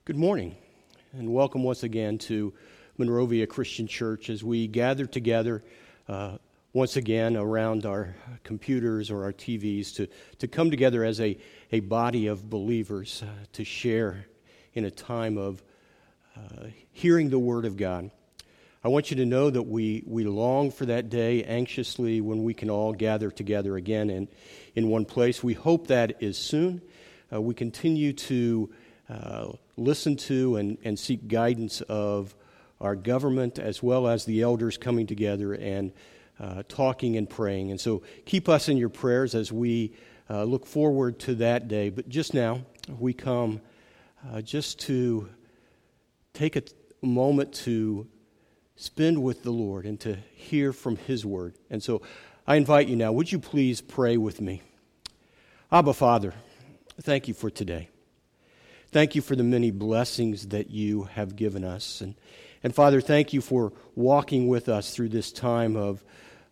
Good morning, and welcome once again to Monrovia Christian Church as we gather together once again around our computers or our TVs to come together as a body of believers to share in a time of hearing the Word of God. I want you to know that we long for that day anxiously when we can all gather together again in one place. We hope that is soon. We continue to listen to and seek guidance of our government as well as the elders coming together and talking and praying. And so keep us in your prayers as we look forward to that day. But just now, we come just to take a moment to spend with the Lord and to hear from His Word. And so I invite you now, would you please pray with me? Abba, Father, thank you for today. Thank you for the many blessings that you have given us. And Father, thank you for walking with us through this time of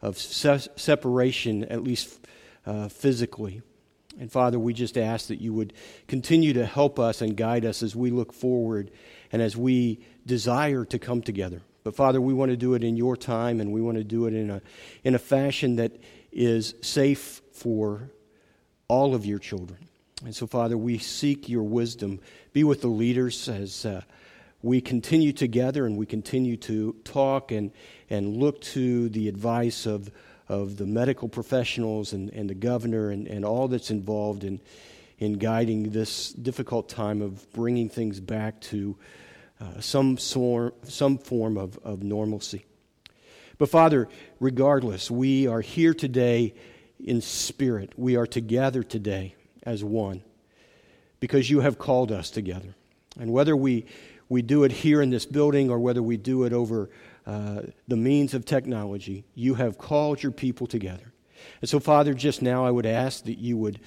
separation, at least physically. And Father, we just ask that you would continue to help us and guide us as we look forward and as we desire to come together. But Father, we want to do it in your time, and we want to do it in a fashion that is safe for all of your children. And so, Father, we seek your wisdom. Be with the leaders as we continue together and we continue to talk and look to the advice of the medical professionals and the governor and all that's involved in guiding this difficult time of bringing things back to some form of normalcy. But, Father, regardless, we are here today in spirit. We are together today as one, because you have called us together. And whether we do it here in this building or whether we do it over the means of technology, you have called your people together. And so, Father, just now I would ask that you would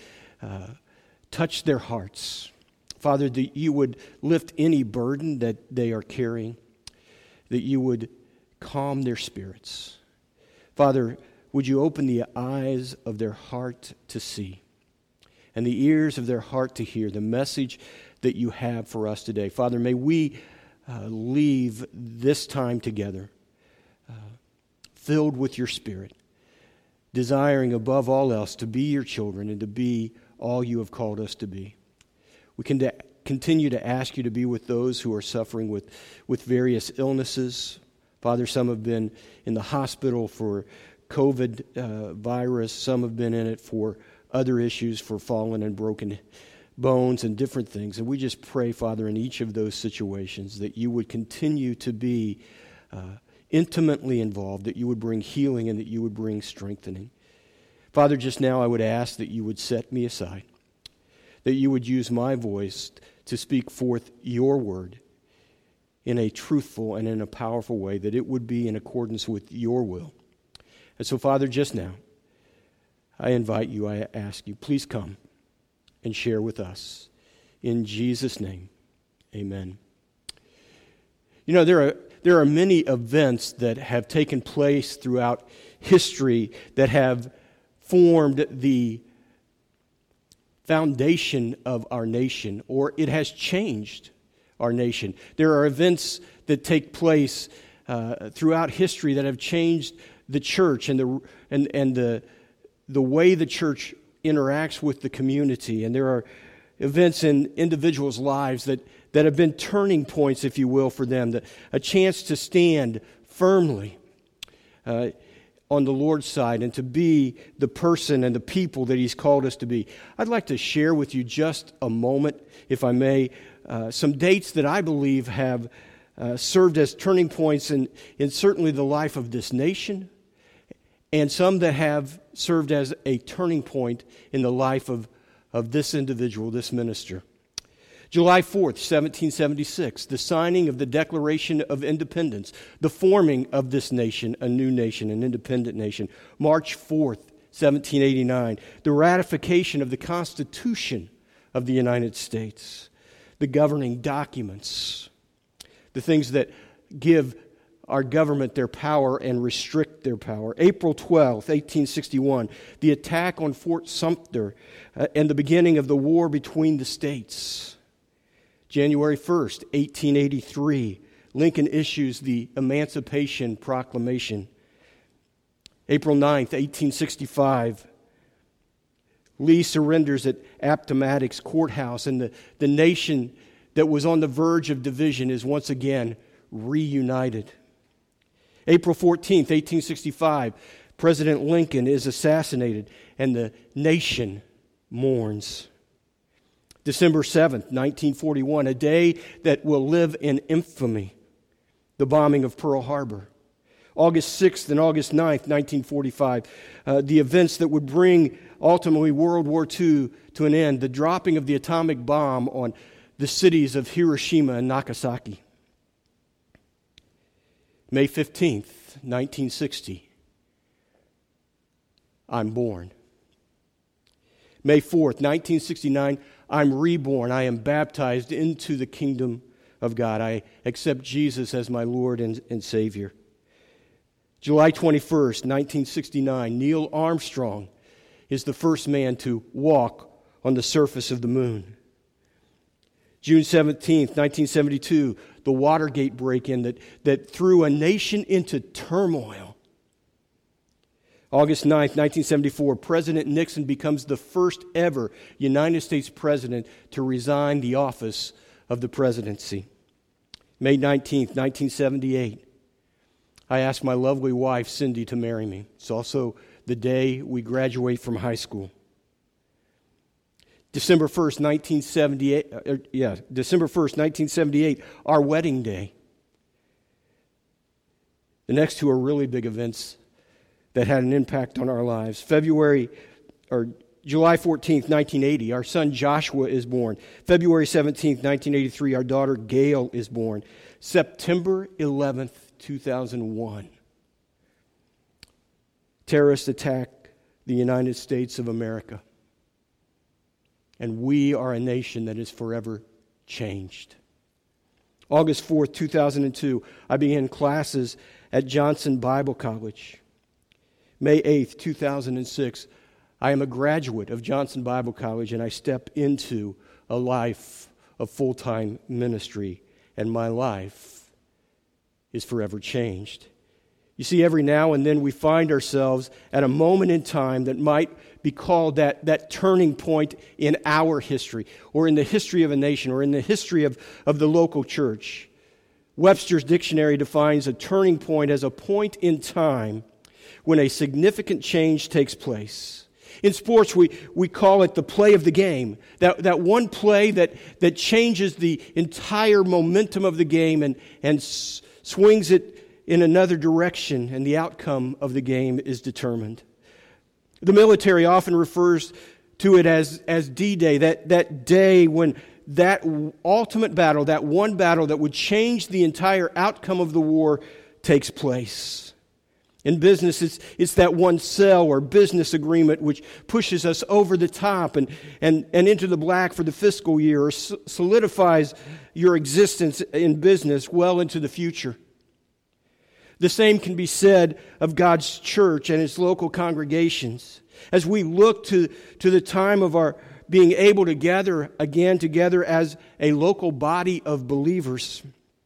touch their hearts. Father, that you would lift any burden that they are carrying, that you would calm their spirits. Father, would you open the eyes of their heart to see and the ears of their heart to hear the message that you have for us today. Father, may we leave this time together filled with your Spirit, desiring above all else to be your children and to be all you have called us to be. We can continue to ask you to be with those who are suffering with various illnesses. Father, some have been in the hospital for COVID virus. Some have been in it for other issues, for fallen and broken bones and different things. And we just pray, Father, in each of those situations that you would continue to be intimately involved, that you would bring healing and that you would bring strengthening. Father, just now I would ask that you would set me aside, that you would use my voice to speak forth your word in a truthful and in a powerful way, that it would be in accordance with your will. And so, Father, just now, I invite you, I ask you, please come and share with us. In Jesus' name, amen. You know, there are many events that have taken place throughout history that have formed the foundation of our nation, or it has changed our nation. There are events that take place throughout history that have changed the church and the way the church interacts with the community. And there are events in individuals' lives that have been turning points, if you will, for them, a chance to stand firmly on the Lord's side and to be the person and the people that He's called us to be. I'd like to share with you just a moment, if I may, some dates that I believe have served as turning points in certainly the life of this nation, and some that have served as a turning point in the life of this individual, this minister. July 4th, 1776, the signing of the Declaration of Independence, the forming of this nation, a new nation, an independent nation. March 4th, 1789, the ratification of the Constitution of the United States, the governing documents, the things that give our government their power and restrict their power. April 12th, 1861, the attack on Fort Sumter and the beginning of the war between the states. January 1st, 1883, Lincoln issues the Emancipation Proclamation. April 9th, 1865, Lee surrenders at Appomattox Courthouse, and the nation that was on the verge of division is once again reunited. April 14th, 1865, President Lincoln is assassinated, and the nation mourns. December 7th, 1941, a day that will live in infamy, the bombing of Pearl Harbor. August 6th and August 9th, 1945, the events that would bring ultimately World War II to an end, the dropping of the atomic bomb on the cities of Hiroshima and Nagasaki. May 15th, 1960, I'm born. May 4th, 1969, I'm reborn. I am baptized into the kingdom of God. I accept Jesus as my Lord and Savior. July 21st, 1969, Neil Armstrong is the first man to walk on the surface of the moon. June 17th, 1972, the Watergate break-in that threw a nation into turmoil. August 9th, 1974, President Nixon becomes the first ever United States president to resign the office of the presidency. May 19th, 1978, I asked my lovely wife, Cindy, to marry me. It's also the day we graduate from high school. December 1st, 1978, our wedding day. The next two are really big events that had an impact on our lives. July 14th, 1980, our son Joshua is born. February 17th, 1983, our daughter Gail is born. September 11th, 2001, terrorists attack the United States of America. And we are a nation that is forever changed. August 4th, 2002, I began classes at Johnson Bible College. May 8th, 2006, I am a graduate of Johnson Bible College, and I step into a life of full-time ministry, and my life is forever changed. You see, every now and then we find ourselves at a moment in time that might be called that turning point in our history, or in the history of a nation, or in the history of the local church. Webster's dictionary defines a turning point as a point in time when a significant change takes place. In sports, we call it the play of the game. That one play that changes the entire momentum of the game and swings it in another direction, and the outcome of the game is determined. The military often refers to it as D-Day, that day when that ultimate battle, that one battle that would change the entire outcome of the war, takes place. In business, it's that one sale or business agreement which pushes us over the top and into the black for the fiscal year, or solidifies your existence in business well into the future. The same can be said of God's church and its local congregations. As we look to the time of our being able to gather again together as a local body of believers,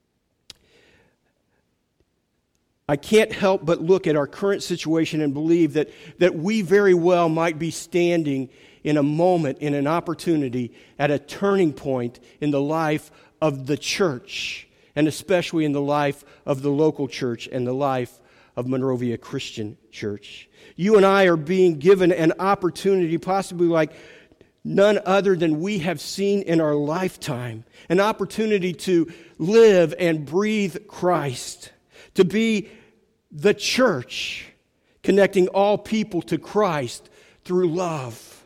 I can't help but look at our current situation and believe that we very well might be standing in a moment, in an opportunity, at a turning point in the life of the church, and especially in the life of the local church and the life of Monrovia Christian Church. You and I are being given an opportunity, possibly like none other than we have seen in our lifetime, an opportunity to live and breathe Christ, to be the church, connecting all people to Christ through love.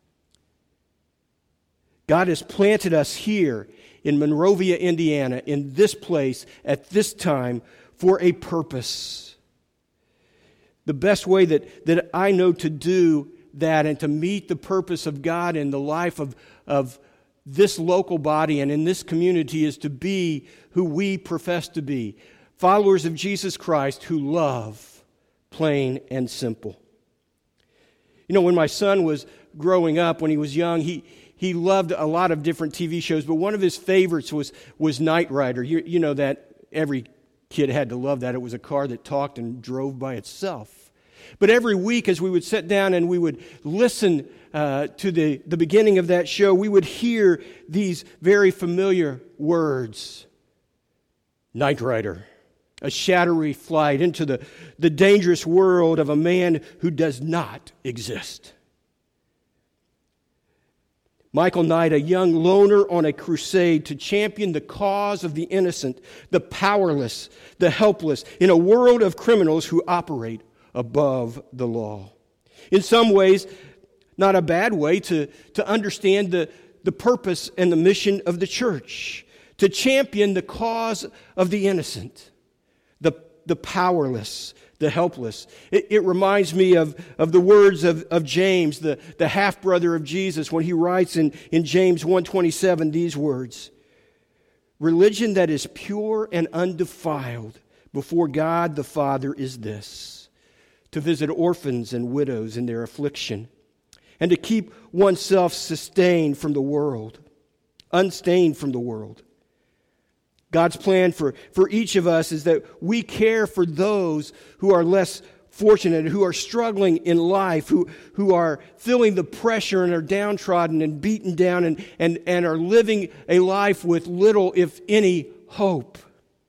God has planted us here in Monrovia, Indiana, in this place, at this time, for a purpose. The best way that I know to do that and to meet the purpose of God in the life of this local body and in this community is to be who we profess to be, followers of Jesus Christ who love, plain and simple. You know, when my son was growing up, when he was young, he he loved a lot of different TV shows, but one of his favorites was Knight Rider. You know that every kid had to love that. It was a car that talked and drove by itself. But every week as we would sit down and we would listen to the beginning of that show, we would hear these very familiar words. Knight Rider, a shadowy flight into the dangerous world of a man who does not exist. Michael Knight, a young loner on a crusade to champion the cause of the innocent, the powerless, the helpless, in a world of criminals who operate above the law. In some ways, not a bad way to understand the purpose and the mission of the church, to champion the cause of the innocent, the powerless, the helpless. It reminds me of the words of James, the half-brother of Jesus, when he writes in James 1:27 these words, "Religion that is pure and undefiled before God the Father is this, to visit orphans and widows in their affliction, and to keep oneself sustained from the world, unstained from the world." God's plan for each of us is that we care for those who are less fortunate, who are struggling in life, who are feeling the pressure and are downtrodden and beaten down and are living a life with little, if any, hope.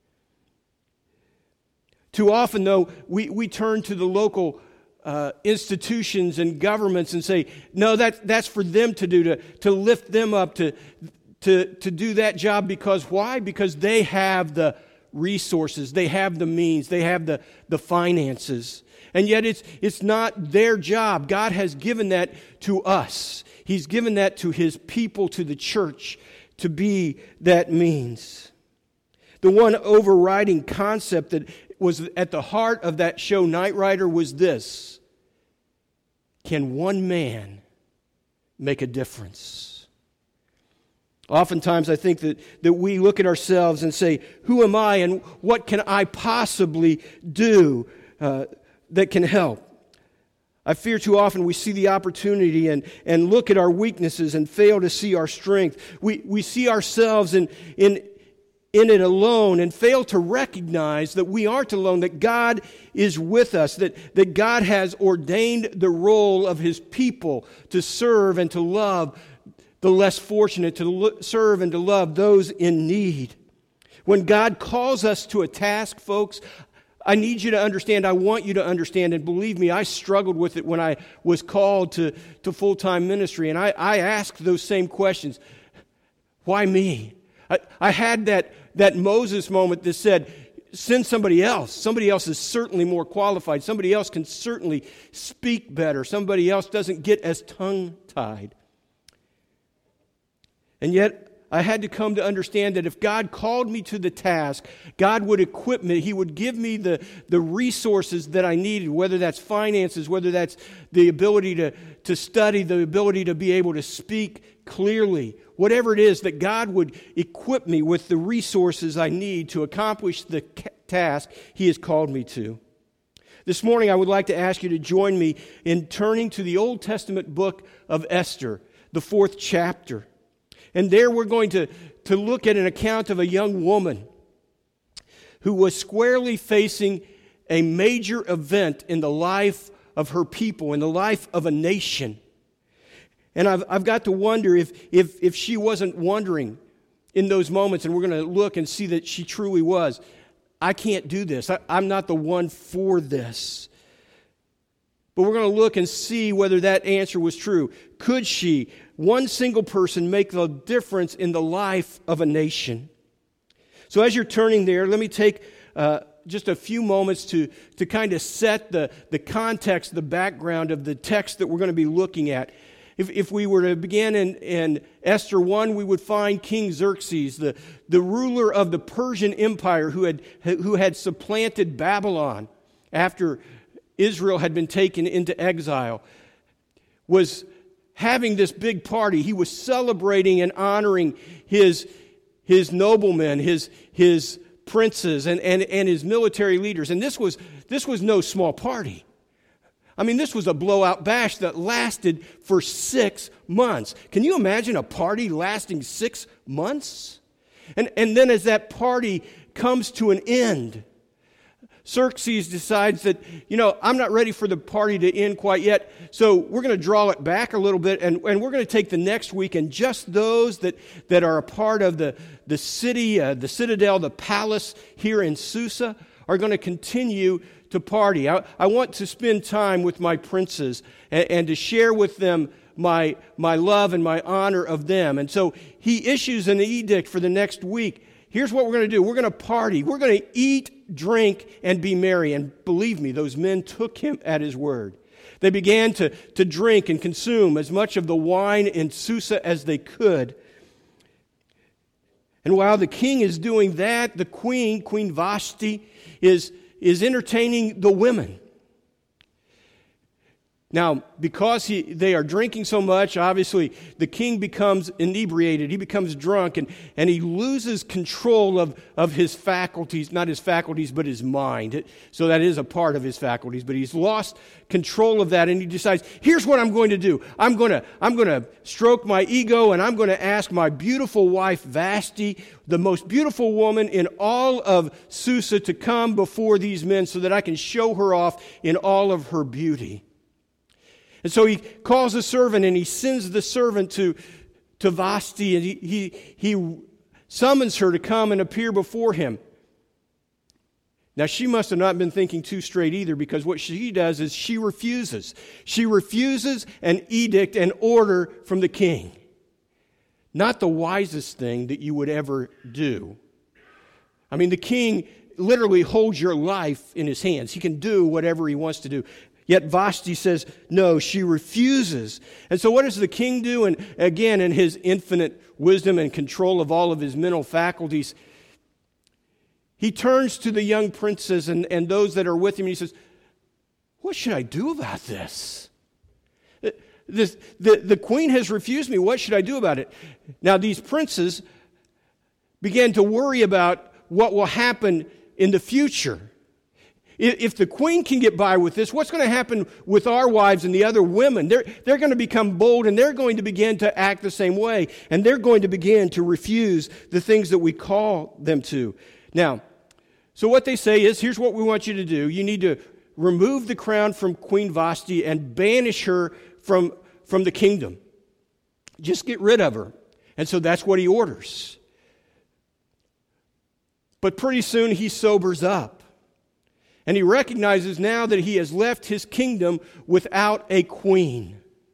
Too often, though, we turn to the local institutions and governments and say, no, that's for them to do, to lift them up, to do that job. Because why? Because they have the resources, they have the means, they have the finances. And yet it's not their job. God has given that to us. He's given that to His people, to the church, to be that means. The one overriding concept that was at the heart of that show, Knight Rider, was this: can one man make a difference? Oftentimes I think that we look at ourselves and say, who am I and what can I possibly do that can help? I fear too often we see the opportunity and look at our weaknesses and fail to see our strength. We see ourselves in it alone and fail to recognize that we aren't alone, that God is with us, that God has ordained the role of His people to serve and to love the less fortunate, to serve and to love those in need. When God calls us to a task, folks, I need you to understand, I want you to understand, and believe me, I struggled with it when I was called to full-time ministry, and I asked those same questions. Why me? I had that Moses moment that said, send somebody else. Somebody else is certainly more qualified. Somebody else can certainly speak better. Somebody else doesn't get as tongue-tied. And yet, I had to come to understand that if God called me to the task, God would equip me. He would give me the resources that I needed, whether that's finances, whether that's the ability to study, the ability to be able to speak clearly. Whatever it is, that God would equip me with the resources I need to accomplish the task He has called me to. This morning, I would like to ask you to join me in turning to the Old Testament book of Esther, the 4th chapter. And there we're going to look at an account of a young woman who was squarely facing a major event in the life of her people, in the life of a nation. And I've got to wonder if she wasn't wondering in those moments, and we're going to look and see that she truly was, I can't do this. I'm not the one for this. But we're going to look and see whether that answer was true. Could she, one single person, make the difference in the life of a nation? So as you're turning there, let me take just a few moments to kind of set the context, the background of the text that we're going to be looking at. If we were to begin in Esther 1, we would find King Xerxes, the ruler of the Persian Empire who had supplanted Babylon after Israel had been taken into exile, was having this big party. He was celebrating and honoring his noblemen, his princes, and his military leaders. And this was no small party. I mean, this was a blowout bash that lasted for 6 months. Can you imagine a party lasting 6 months? And then as that party comes to an end, Xerxes decides that, I'm not ready for the party to end quite yet, so we're going to draw it back a little bit, and we're going to take the next week, and just those that are a part of the city, the citadel, the palace here in Susa are going to continue to party. I want to spend time with my princes and to share with them my love and my honor of them. And so he issues an edict for the next week. Here's what we're going to do. We're going to party. We're going to eat, drink, and be merry. And believe me, those men took him at his word. They began to drink and consume as much of the wine in Susa as they could. And while the king is doing that, the Queen Vashti, is entertaining the women. Now, because they are drinking so much, obviously, the king becomes inebriated. He becomes drunk, and he loses control of his faculties, not his faculties, but his mind. So that is a part of his faculties, but he's lost control of that, and he decides, here's what I'm going to do. I'm going to stroke my ego, and I'm going to ask my beautiful wife, Vashti, the most beautiful woman in all of Susa, to come before these men so that I can show her off in all of her beauty. And so he calls a servant, and he sends the servant to Vashti, and he summons her to come and appear before him. Now, she must have not been thinking too straight either, because what she does is she refuses. She refuses an edict and order from the king. Not the wisest thing that you would ever do. I mean, the king literally holds your life in his hands. He can do whatever he wants to do. Yet Vashti says, no, she refuses. And so what does the king do? And again, in his infinite wisdom and control of all of his mental faculties, he turns to the young princes and those that are with him, and he says, what should I do about this? The queen has refused me. What should I do about it? Now, these princes began to worry about what will happen in the future. If the queen can get by with this, what's going to happen with our wives and the other women? They're going to become bold, and they're going to begin to act the same way, and they're going to begin to refuse the things that we call them to. Now, so what they say is, here's what we want you to do. You need to remove the crown from Queen Vashti and banish her from the kingdom. Just get rid of her. And so that's what he orders. But pretty soon he sobers up. And he recognizes now that he has left his kingdom without a queen.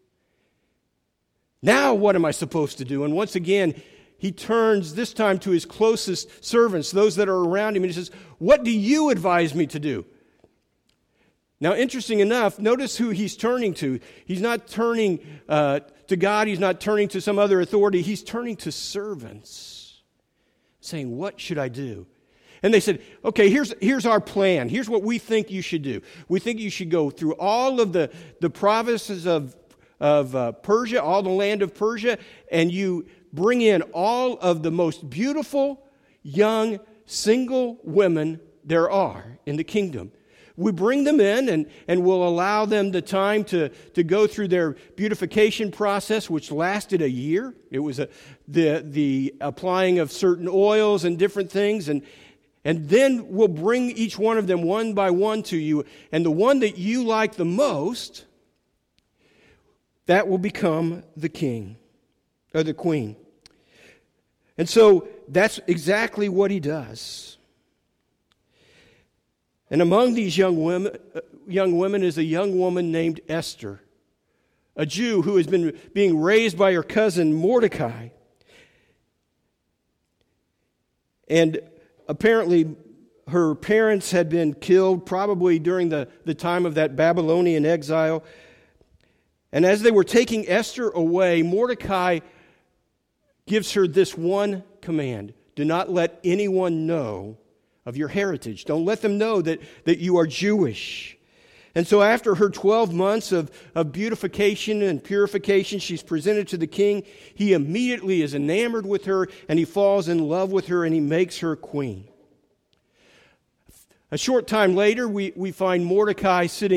Now what am I supposed to do? And once again, he turns this time to his closest servants, those that are around him, and he says, what do you advise me to do? Now, interesting enough, notice who he's turning to. He's not turning to God. He's not turning to some other authority. He's turning to servants, saying, what should I do? And they said, okay, here's our plan. Here's what we think you should do. We think you should go through all of the provinces of Persia, all the land of Persia, and you bring in all of the most beautiful, young, single women there are in the kingdom. We bring them in and we'll allow them the time to go through their beautification process, which lasted a year. It was the applying of certain oils and different things, and then we'll bring each one of them one by one to you. And the one that you like the most, that will become the king or the queen. And so that's exactly what he does. And among these young women is a young woman named Esther, a Jew who has been being raised by her cousin Mordecai. And apparently, her parents had been killed probably during the time of that Babylonian exile. And as they were taking Esther away, Mordecai gives her this one command. Do not let anyone know of your heritage. Don't let them know that you are Jewish. And so after her 12 months of beautification and purification, she's presented to the king. He immediately is enamored with her, and he falls in love with her, and he makes her queen. A short time later, we find Mordecai sitting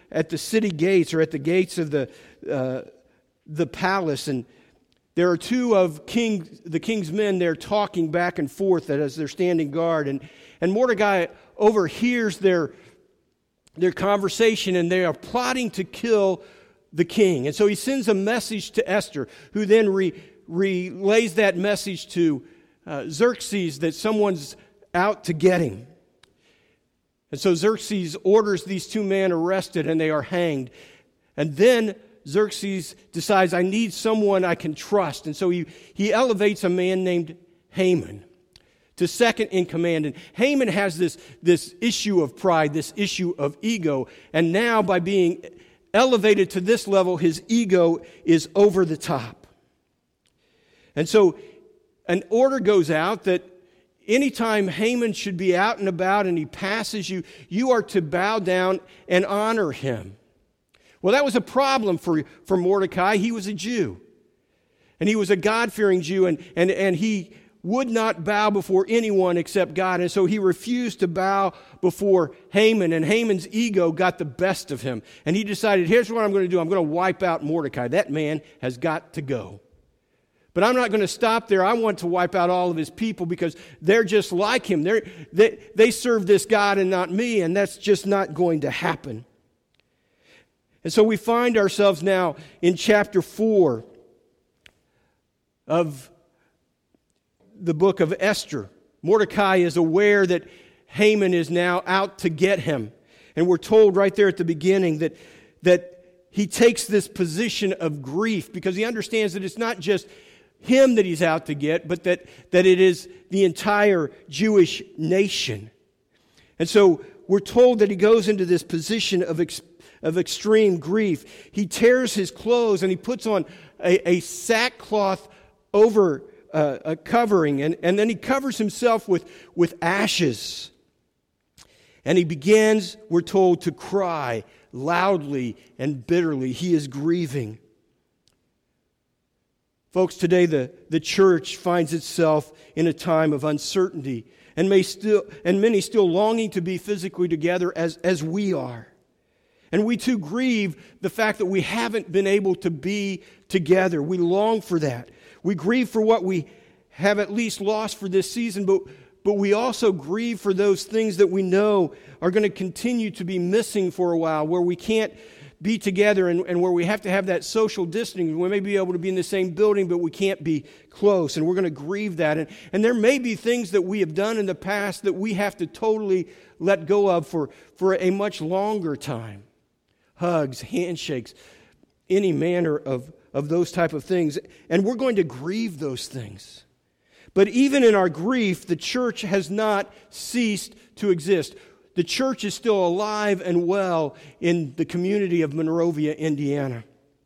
at the city gates, or at the gates of the palace, and there are two of the king's men there talking back and forth as they're standing guard, and Mordecai overhears their conversation, and they are plotting to kill the king. And so he sends a message to Esther, who then relays that message to Xerxes that someone's out to get him. And so Xerxes orders these two men arrested, and they are hanged. And then Xerxes decides, I need someone I can trust. And so he elevates a man named Haman to second in command. And Haman has this issue of pride, this issue of ego. And now by being elevated to this level, his ego is over the top. And so an order goes out that anytime Haman should be out and about and he passes you, you are to bow down and honor him. Well, that was a problem for Mordecai. He was a Jew. And he was a God-fearing Jew, and he would not bow before anyone except God. And so he refused to bow before Haman, and Haman's ego got the best of him. And he decided, here's what I'm going to do. I'm going to wipe out Mordecai. That man has got to go. But I'm not going to stop there. I want to wipe out all of his people because they're just like him. They serve this God and not me, and that's just not going to happen. And so we find ourselves now in chapter 4 of the book of Esther. Mordecai is aware that Haman is now out to get him. And we're told right there at the beginning that he takes this position of grief because he understands that it's not just him that he's out to get, but that it is the entire Jewish nation. And so we're told that he goes into this position of extreme grief. He tears his clothes and he puts on a sackcloth over a covering, and then he covers himself with ashes. And he begins, we're told, to cry loudly and bitterly. He is grieving. Folks, today the church finds itself in a time of uncertainty and many still longing to be physically together as we are. And we too grieve the fact that we haven't been able to be together. We long for that. We grieve for what we have at least lost for this season, but we also grieve for those things that we know are going to continue to be missing for a while, where we can't be together and where we have to have that social distancing. We may be able to be in the same building, but we can't be close, and we're going to grieve that. And there may be things that we have done in the past that we have to totally let go of for a much longer time. Hugs, handshakes, any manner of those type of things. And we're going to grieve those things. But even in our grief, the church has not ceased to exist. The church is still alive and well in the community of Monrovia, Indiana.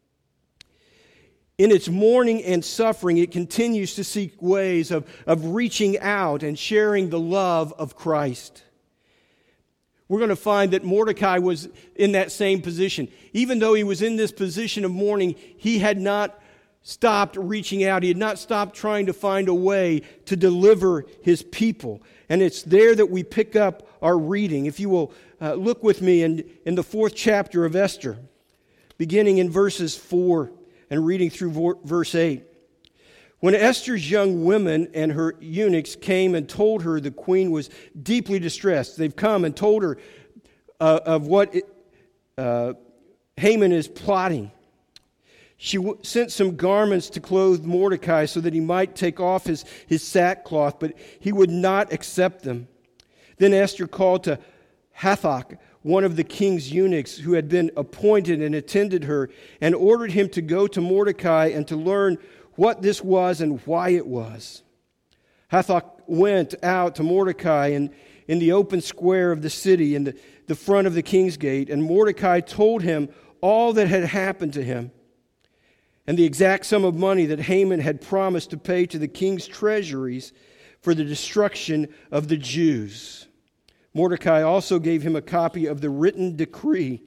In its mourning and suffering, it continues to seek ways of reaching out and sharing the love of Christ. We're going to find that Mordecai was in that same position. Even though he was in this position of mourning, he had not stopped reaching out. He had not stopped trying to find a way to deliver his people. And it's there that we pick up our reading. If you will look with me in the 4th chapter of Esther, beginning in verses 4 and reading through verse 8. When Esther's young women and her eunuchs came and told her the queen was deeply distressed, they've come and told her of what Haman is plotting. She sent some garments to clothe Mordecai so that he might take off his sackcloth, but he would not accept them. Then Esther called to Hathach, one of the king's eunuchs who had been appointed and attended her, and ordered him to go to Mordecai and to learn what this was and why it was. Hathach went out to Mordecai in the open square of the city in the front of the king's gate, and Mordecai told him all that had happened to him and the exact sum of money that Haman had promised to pay to the king's treasuries for the destruction of the Jews. Mordecai also gave him a copy of the written decree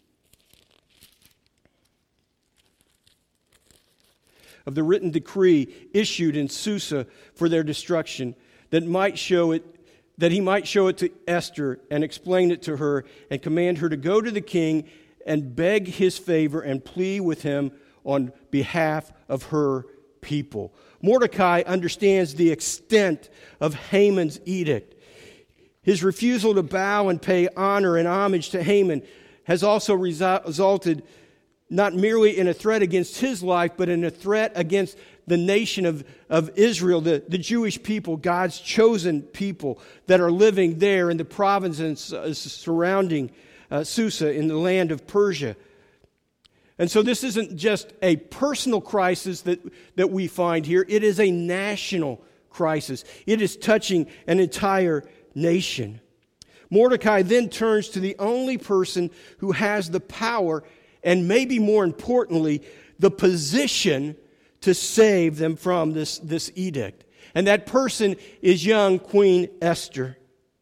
issued in Susa for their destruction, that he might show it to Esther and explain it to her and command her to go to the king and beg his favor and plead with him on behalf of her people. Mordecai understands the extent of Haman's edict. His refusal to bow and pay honor and homage to Haman has also resulted not merely in a threat against his life, but in a threat against the nation of Israel, the Jewish people, God's chosen people that are living there in the provinces surrounding Susa in the land of Persia. And so this isn't just a personal crisis that we find here. It is a national crisis. It is touching an entire nation. Mordecai then turns to the only person who has the power and maybe more importantly, the position to save them from this edict. And that person is young Queen Esther.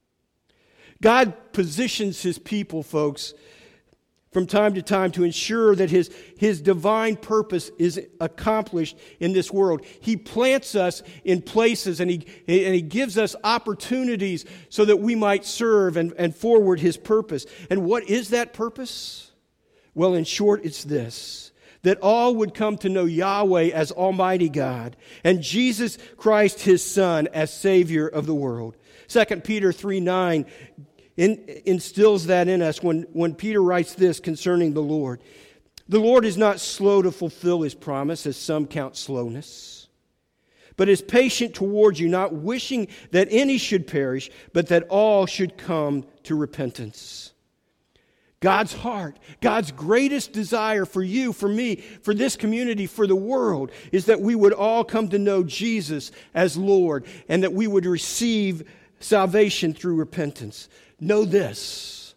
God positions his people, folks, from time to time to ensure that his divine purpose is accomplished in this world. He plants us in places and he gives us opportunities so that we might serve and forward his purpose. And what is that purpose? Well, in short, it's this: that all would come to know Yahweh as Almighty God and Jesus Christ, his Son, as Savior of the world. 2 Peter 3:9 instills that in us when Peter writes this concerning the Lord. The Lord is not slow to fulfill his promise, as some count slowness, but is patient towards you, not wishing that any should perish, but that all should come to repentance. God's heart, God's greatest desire for you, for me, for this community, for the world, is that we would all come to know Jesus as Lord and that we would receive salvation through repentance. Know this: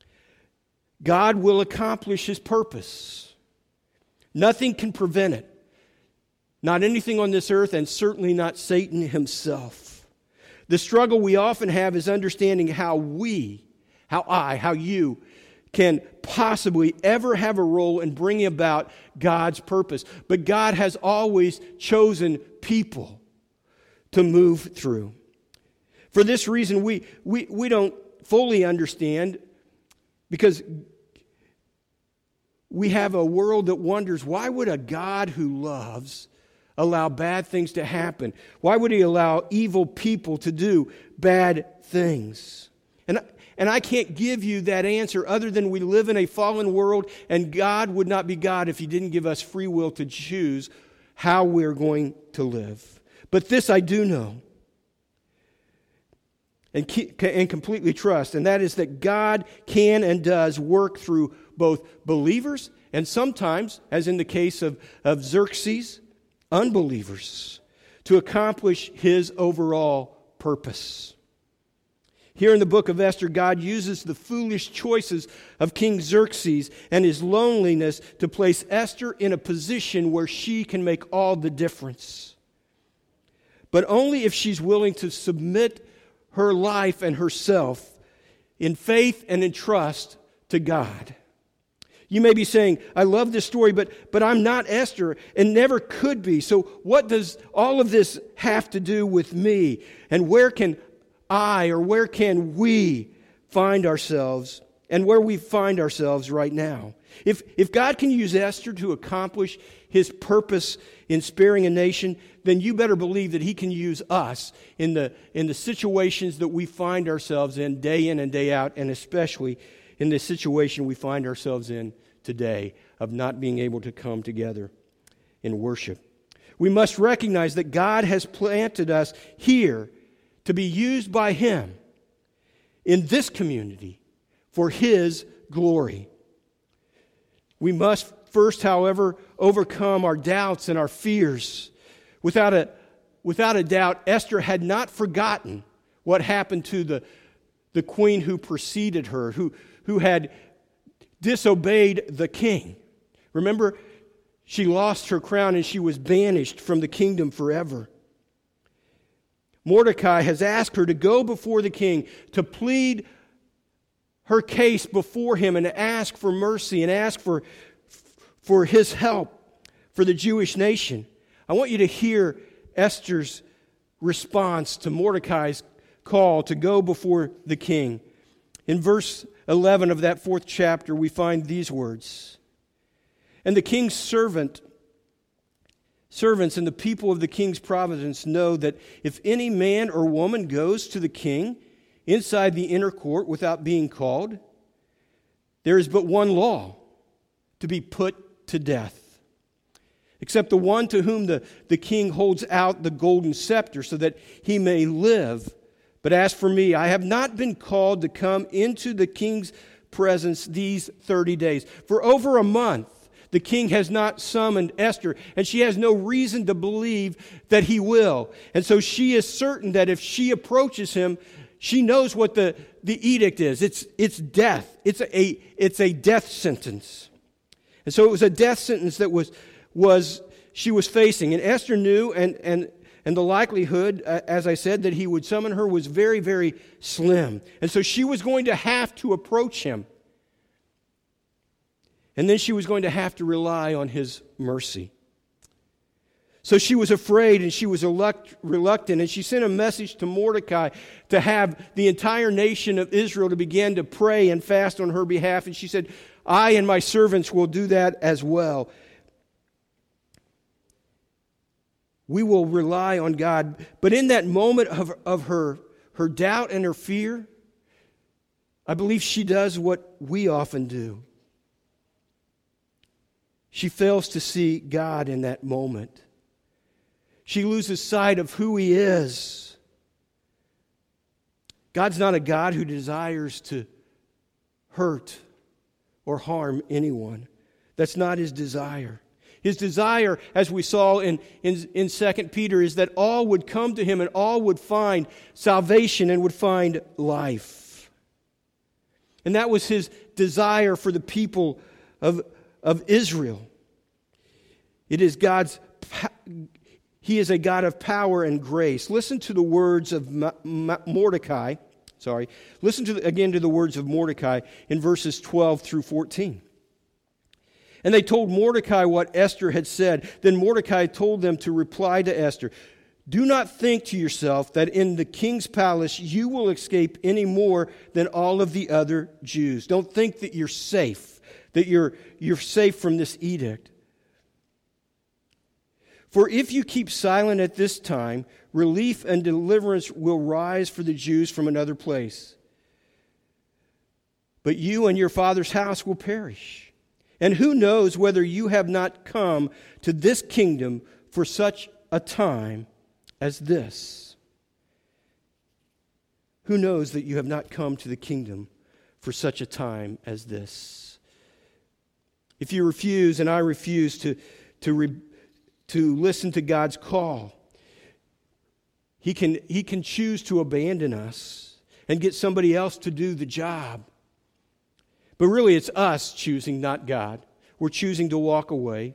God will accomplish his purpose. Nothing can prevent it. Not anything on this earth, and certainly not Satan himself. The struggle we often have is understanding how you can possibly ever have a role in bringing about God's purpose. But God has always chosen people to move through. For this reason, we don't fully understand, because we have a world that wonders, why would a God who loves allow bad things to happen? Why would he allow evil people to do bad things? And I can't give you that answer other than we live in a fallen world, and God would not be God if he didn't give us free will to choose how we're going to live. But this I do know and completely trust, and that is that God can and does work through both believers and sometimes, as in the case of Xerxes, unbelievers, to accomplish his overall purpose. Here in the book of Esther, God uses the foolish choices of King Xerxes and his loneliness to place Esther in a position where she can make all the difference. But only if she's willing to submit her life and herself in faith and in trust to God. You may be saying, I love this story, but I'm not Esther and never could be. So what does all of this have to do with me? And where can where can we find ourselves, and where we find ourselves right now? If God can use Esther to accomplish his purpose in sparing a nation, then you better believe that he can use us in the situations that we find ourselves in and day out, and especially in the situation we find ourselves in today of not being able to come together in worship. We must recognize that God has planted us here to be used by him in this community for his glory. We must first, however, overcome our doubts and our fears. Without a doubt, Esther had not forgotten what happened to the queen who preceded her, who had disobeyed the king. Remember, she lost her crown and she was banished from the kingdom forever. Mordecai has asked her to go before the king to plead her case before him and ask for mercy and ask for his help for the Jewish nation. I want you to hear Esther's response to Mordecai's call to go before the king. In verse 11 of that 4th chapter, we find these words. And the king's servants and the people of the king's province know that if any man or woman goes to the king inside the inner court without being called, there is but one law, to be put to death, except the one to whom the king holds out the golden scepter so that he may live. But as for me, I have not been called to come into the king's presence these 30 days. For over a month, the king has not summoned Esther, and she has no reason to believe that he will. And so she is certain that if she approaches him, she knows what the edict is. It's death. It's a death sentence. And so it was a death sentence that she was facing. And Esther knew, and the likelihood, as I said, that he would summon her was very, very slim. And so she was going to have to approach him. And then she was going to have to rely on his mercy. So she was afraid and she was reluctant, and she sent a message to Mordecai to have the entire nation of Israel to begin to pray and fast on her behalf. And she said, I and my servants will do that as well. We will rely on God. But in that moment of her doubt and her fear, I believe she does what we often do. She fails to see God in that moment. She loses sight of who He is. God's not a God who desires to hurt or harm anyone. That's not His desire. His desire, as we saw in 2 Peter, is that all would come to Him and all would find salvation and would find life. And that was His desire for the people of Israel. It is He is a God of power and grace. Listen to the words of Mordecai. Listen again to the words of Mordecai in verses 12 through 14. And they told Mordecai what Esther had said. Then Mordecai told them to reply to Esther, do not think to yourself that in the king's palace you will escape any more than all of the other Jews. Don't think that you're safe, that you're safe from this edict. For if you keep silent at this time, relief and deliverance will rise for the Jews from another place. But you and your father's house will perish. And who knows whether you have not come to this kingdom for such a time as this? Who knows that you have not come to the kingdom for such a time as this? If you refuse, and I refuse to listen to God's call, He can choose to abandon us and get somebody else to do the job. But really it's us choosing, not God. We're choosing to walk away.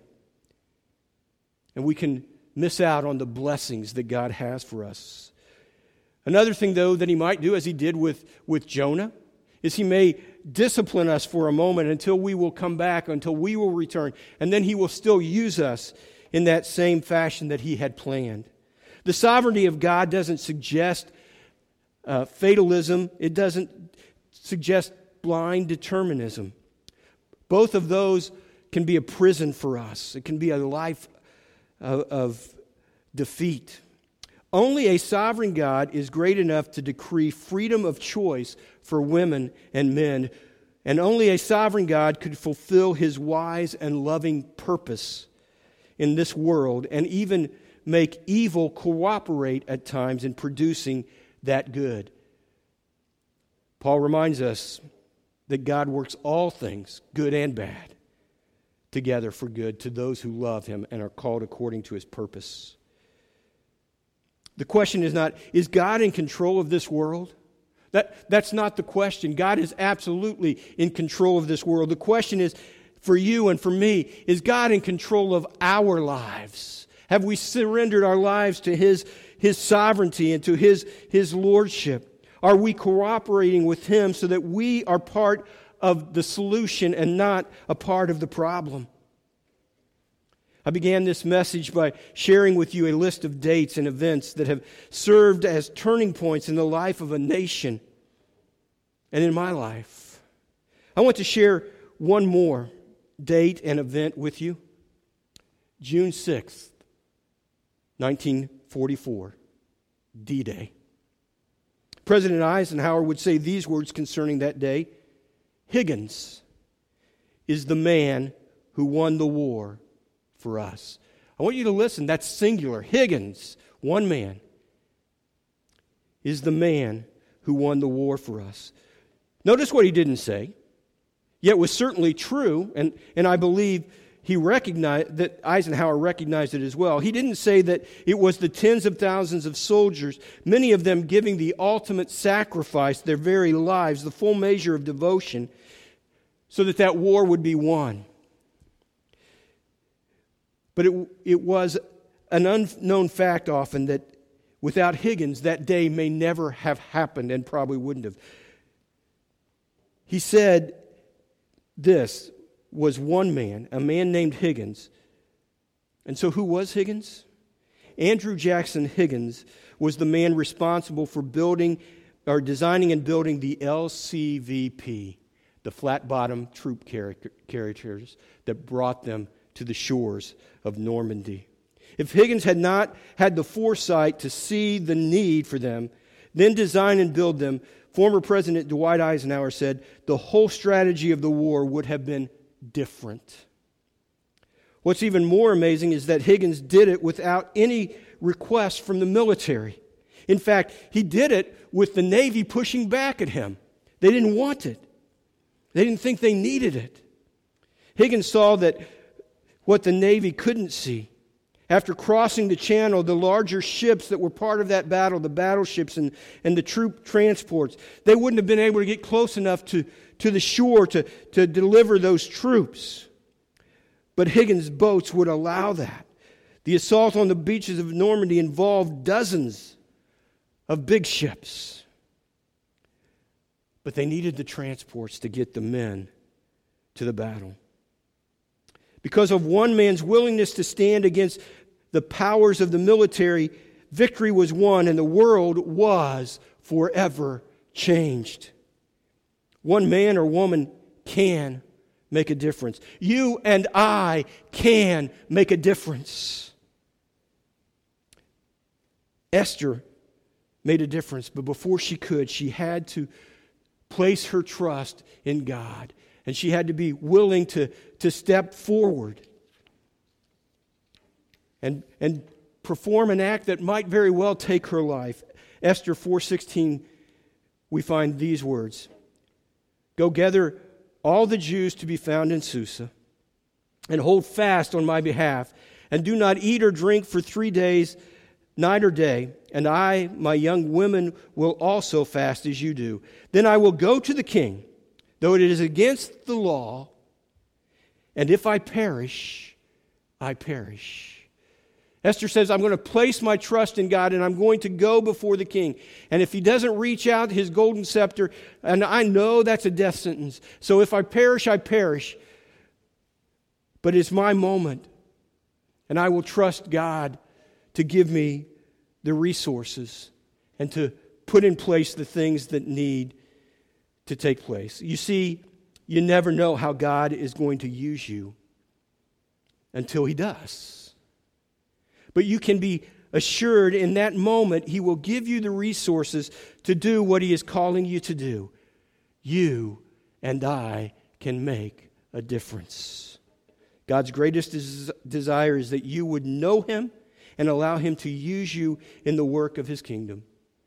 And we can miss out on the blessings that God has for us. Another thing, though, that He might do, as He did with Jonah, is He may discipline us for a moment until we will come back, until we will return. And then He will still use us in that same fashion that He had planned. The sovereignty of God doesn't suggest fatalism. It doesn't suggest blind determinism. Both of those can be a prison for us. It can be a life of defeat. Only a sovereign God is great enough to decree freedom of choice for women and men, and only a sovereign God could fulfill His wise and loving purpose in this world and even make evil cooperate at times in producing that good. Paul reminds us that God works all things, good and bad, together for good to those who love Him and are called according to His purpose. The question is not, is God in control of this world? That's not the question. God is absolutely in control of this world. The question is, for you and for me, is God in control of our lives? Have we surrendered our lives to His sovereignty and to His lordship? Are we cooperating with Him so that we are part of the solution and not a part of the problem? I began this message by sharing with you a list of dates and events that have served as turning points in the life of a nation and in my life. I want to share one more date and event with you. June 6th, 1944, D-Day. President Eisenhower would say these words concerning that day: Higgins is the man who won the war for us. I want you to listen. That's singular. Higgins, one man, is the man who won the war for us. Notice what he didn't say, yet was certainly true, and I believe he recognized that Eisenhower recognized it as well. He didn't say that it was the tens of thousands of soldiers, many of them giving the ultimate sacrifice, their very lives, the full measure of devotion, so that that war would be won. But it was an unknown fact often that without Higgins, that day may never have happened and probably wouldn't have. He said this was one man, a man named Higgins. And so who was Higgins? Andrew Jackson Higgins was the man responsible for designing and building the LCVP, the flat-bottom troop carriers that brought them to the shores of Normandy. If Higgins had not had the foresight to see the need for them, then design and build them, former President Dwight Eisenhower said, the whole strategy of the war would have been different. What's even more amazing is that Higgins did it without any request from the military. In fact, he did it with the Navy pushing back at him. They didn't want it. They didn't think they needed it. Higgins saw that what the Navy couldn't see. After crossing the channel, the larger ships that were part of that battle, the battleships and the troop transports, they wouldn't have been able to get close enough to the shore to deliver those troops. But Higgins' boats would allow that. The assault on the beaches of Normandy involved dozens of big ships. But they needed the transports to get the men to the battle. Because of one man's willingness to stand against the powers of the military, victory was won and the world was forever changed. One man or woman can make a difference. You and I can make a difference. Esther made a difference, but before she could, she had to place her trust in God. And she had to be willing to step forward and perform an act that might very well take her life. Esther 4:16, we find these words: Go gather all the Jews to be found in Susa, and hold fast on my behalf, and do not eat or drink for 3 days, night or day, and I, my young women, will also fast as you do. Then I will go to the king, though it is against the law, and if I perish, I perish. Esther says, I'm going to place my trust in God, and I'm going to go before the king. And if he doesn't reach out his golden scepter, and I know that's a death sentence, so if I perish, I perish. But it's my moment, and I will trust God to give me the resources and to put in place the things that need to take place. You see, you never know how God is going to use you until he does. But you can be assured in that moment he will give you the resources to do what he is calling you to do. You and I can make a difference. God's greatest desire is that you would know him and allow him to use you in the work of his kingdom.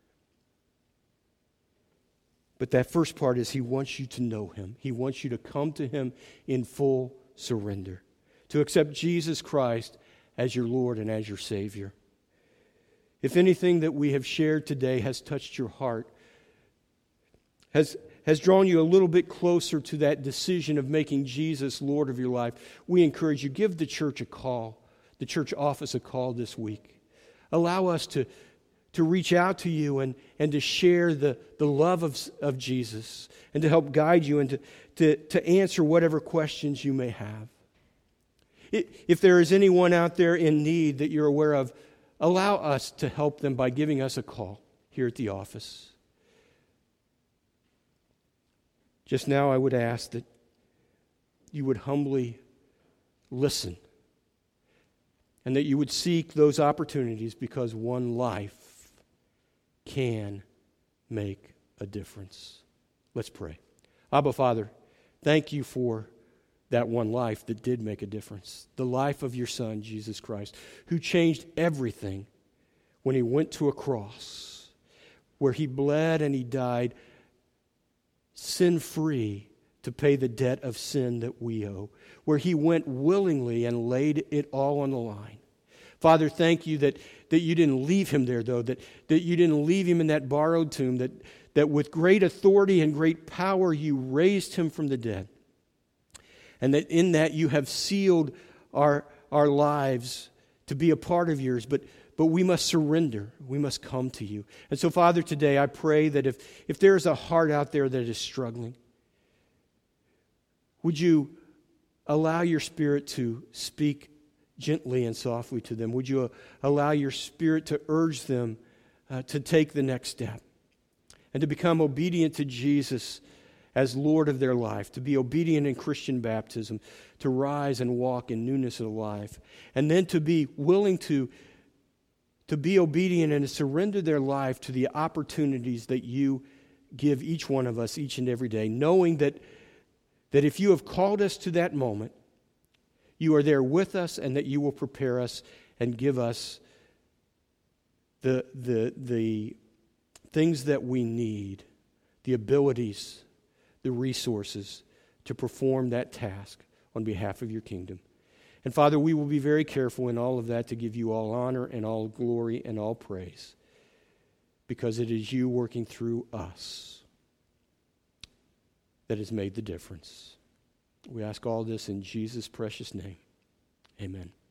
But that first part is he wants you to know him. He wants you to come to him in full surrender, to accept Jesus Christ as your Lord and as your Savior. If anything that we have shared today has touched your heart, has drawn you a little bit closer to that decision of making Jesus Lord of your life, we encourage you, give the church a call, the church office a call this week. Allow us to reach out to you and to share the love of Jesus and to help guide you and to answer whatever questions you may have. If there is anyone out there in need that you're aware of, allow us to help them by giving us a call here at the office. Just now I would ask that you would humbly listen and that you would seek those opportunities, because one life can make a difference. Let's pray. Abba, Father, thank you for that one life that did make a difference, the life of your Son, Jesus Christ, who changed everything when he went to a cross, where he bled and he died sin-free to pay the debt of sin that we owe, where he went willingly and laid it all on the line. Father, thank you that you didn't leave him there, though, that you didn't leave him in that borrowed tomb, that with great authority and great power you raised him from the dead, and that in that you have sealed our lives to be a part of yours, but we must surrender. We must come to you. And so, Father, today I pray that if there is a heart out there that is struggling, would you allow your Spirit to speak gently and softly to them? Would you allow your Spirit to urge them to take the next step and to become obedient to Jesus as Lord of their life, to be obedient in Christian baptism, to rise and walk in newness of life, and then to be willing to be obedient and to surrender their life to the opportunities that you give each one of us each and every day, knowing that if you have called us to that moment, you are there with us, and that you will prepare us and give us the things that we need, the abilities, the resources to perform that task on behalf of your kingdom. And Father, we will be very careful in all of that to give you all honor and all glory and all praise, because it is you working through us that has made the difference. We ask all this in Jesus' precious name. Amen.